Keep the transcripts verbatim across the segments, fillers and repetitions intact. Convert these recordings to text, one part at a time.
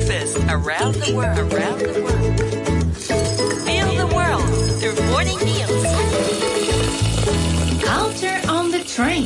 breakfast around the world. Around the world. Feel the world through morning meals. Culture on the train.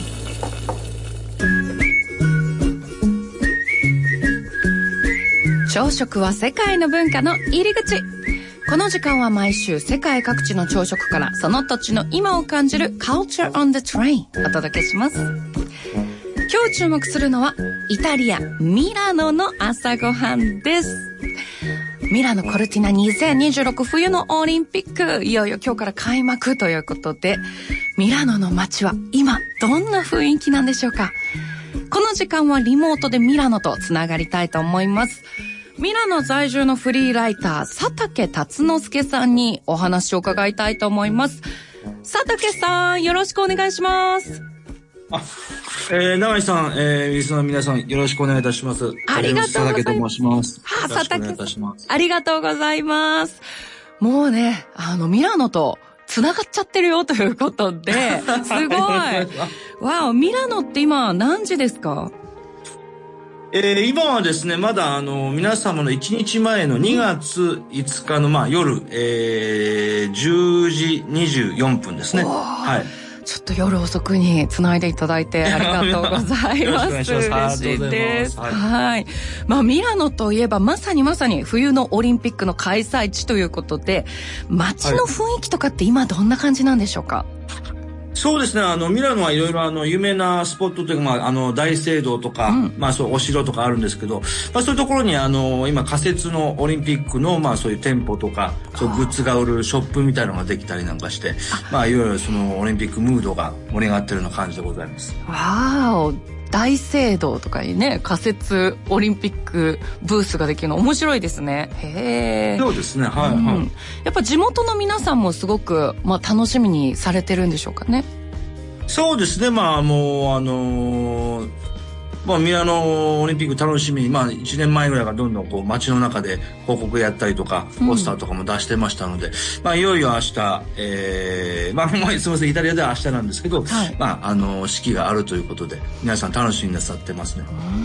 朝食は世界の文化の入り口。この時間は毎週世界各地の朝食からその土地の今を感じる Culture on the Train お届けします。今日注目するのはイタリア・ミラノの朝ごはんです。ミラノコルティナにせんにじゅうろく冬のオリンピック、いよいよ今日から開幕ということで、ミラノの街は今どんな雰囲気なんでしょうか。この時間はリモートでミラノとつながりたいと思います。ミラノ在住のフリーライター佐竹達之助さんにお話を伺いたいと思います。佐竹さん、よろしくお願いします。 あ、えー、永井さん、えー、リスナーの皆さんよろしくお願いいたします。 ありがとうございます。 佐竹と申します。 はあ、 よろしくお願いいたします。 ありがとうございます。もうね、あのミラノとつながっちゃってるよということで、すごい。わお、ミラノって今何時ですか？ えー、今はですね、まだあの皆様のいちにちまえのにがついつかのまあ夜、えー、じゅうじにじゅうよんぷんですね。はい。 ちょっと夜遅くにつないでいただいてありがとうございます。 嬉しいです。 はい。はい。まあミラノといえばまさにまさに冬のオリンピックの開催地ということで、街の雰囲気とかって今どんな感じなんでしょうか？はい、 そうですね。あのミラノはいろいろあの有名なスポットというか、まああの大聖堂とか、うん、まあそうお城とかあるんですけど、まあそういうところにあの今仮設のオリンピックのまあそういう店舗とか、そうグッズが売るショップみたいなのができたりなんかして、まあいろいろそのオリンピックムードが盛り上がってるような感じでございます。 わーお、大聖堂とかにね、仮設オリンピックブースができるの面白いですね。へー。 そうですね。はい、うん、はい。 やっぱ地元の皆さんもすごくまあ楽しみにされてるんでしょうかね。 そうですね。まあもうあのー、まあミラノオリンピック楽しみに、まあいちねんまえぐらいからどんどんこう街の中で広告やったりとか、ポスターとかも出してましたので、うん、まあいよいよ明日、えー、まあすみません、イタリアでは明日なんですけど、はい、まああの式があるということで、皆さん楽しみになさってますね。 うん。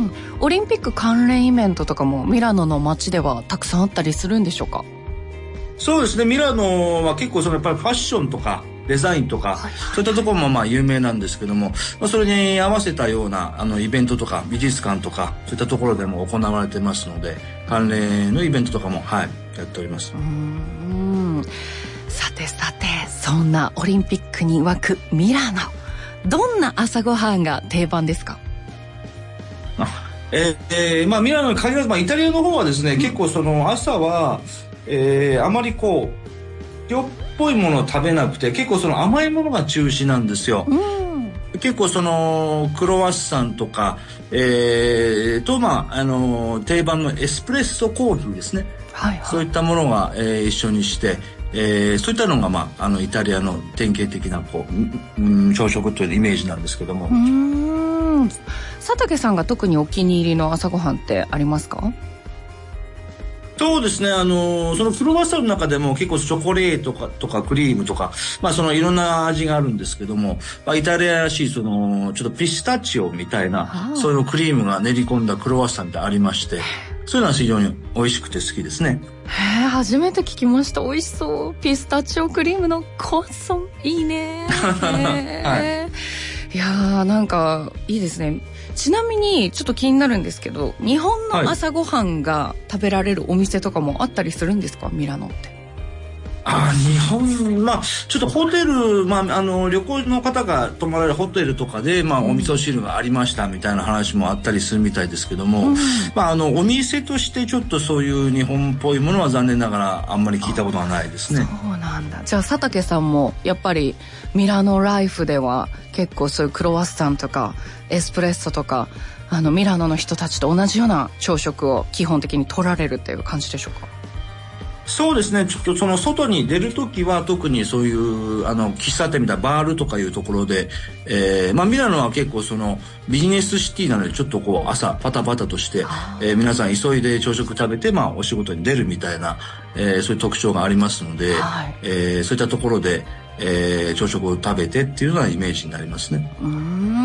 オリンピック関連イベントとかもミラノの街ではたくさんあったりするんでしょうか？ そうですね。ミラノは結構そのやっぱりファッションとかデザインとか、はいはい、そういったところもまあ有名なんですけども、まあ、それに合わせたようなあのイベントとか美術館とかそういったところでも行われてますので、関連のイベントとかもはいやっております。うーん。さてさて、そんなオリンピックに沸くミラノ、どんな朝ごはんが定番ですか？ あ、えーえー、まあミラノに限らず、まあ、イタリアの方はですね、うん、結構その朝は、えー、あまりこうよっぽいものを食べなくて、結構その甘いものが中心なんですよ。うん、結構そのクロワッサンとか、えー、とまああの定番のエスプレッソコーヒーですね。はいはい、そういったものが、えー、一緒にして、えー、そういったのがまああのイタリアの典型的なこう、うん、朝食というイメージなんですけども。うーん。佐竹さんが特にお気に入りの朝ごはんってありますか？ そうですね。あの、そのクロワッサンの中でも結構チョコレートとか、とかクリームとか、まあそのいろんな味があるんですけども、まあイタリアらしいその、ちょっとピスタチオみたいな、そういうクリームが練り込んだクロワッサンってありまして、そういうのは非常に美味しくて好きですね。 へえ、初めて聞きました。美味しそう。ピスタチオクリームのコッソン、いいね。はい。いやー、なんか、いいですね。ちなみにちょっと気になるんですけど、日本の朝ごはんが食べられるお店とかもあったりするんですか？ミラノって。 あ、日本、まあちょっとホテル、まああの旅行の方が泊まられるホテルとかで、まあお味噌汁がありましたみたいな話もあったりするみたいですけども、うん、まああのお店としてちょっとそういう日本っぽいものは残念ながらあんまり聞いたことはないですね。 そうなんだ。じゃあ佐竹さんもやっぱりミラノライフでは結構そういうクロワッサンとかエスプレッソとか、あのミラノの人たちと同じような朝食を基本的に取られるっていう感じでしょうか？ そうですね。ちょっとその外に出るときは特にそういうあの喫茶店みたいなバールとかいうところで、えー、まあミラノは結構そのビジネスシティなのでちょっとこう朝パタパタとして、えー、皆さん急いで朝食食べてまあお仕事に出るみたいな、えー、そういう特徴がありますので、はい、えー、そういったところで、えー、朝食を食べてっていうようなイメージになりますね。 うーん。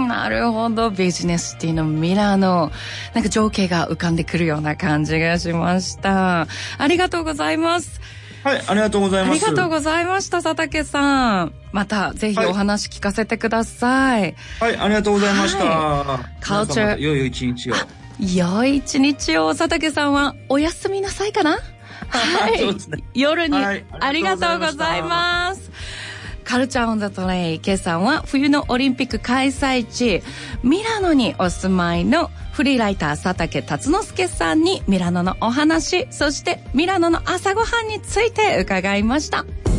ん、なるほど。ビジネスシティのミラノ。なんか情景が浮かんでくるような感じがしました。ありがとうございます。 はい、ありがとうございます。 ありがとうございました、佐竹さん。またぜひお話聞かせてください。 はい、はい、ありがとうございました。 はい、カルチャー。 良い一日を。 良い一日を。佐竹さんはお休みなさいかな。はい。そうですね、夜に、はい、ありがとうございます。カルチャーオンザトレイ。今朝は冬のオリンピック開催地ミラノにお住まいのフリーライター佐竹達之助さんにミラノのお話、そしてミラノの朝ごはんについて伺いました。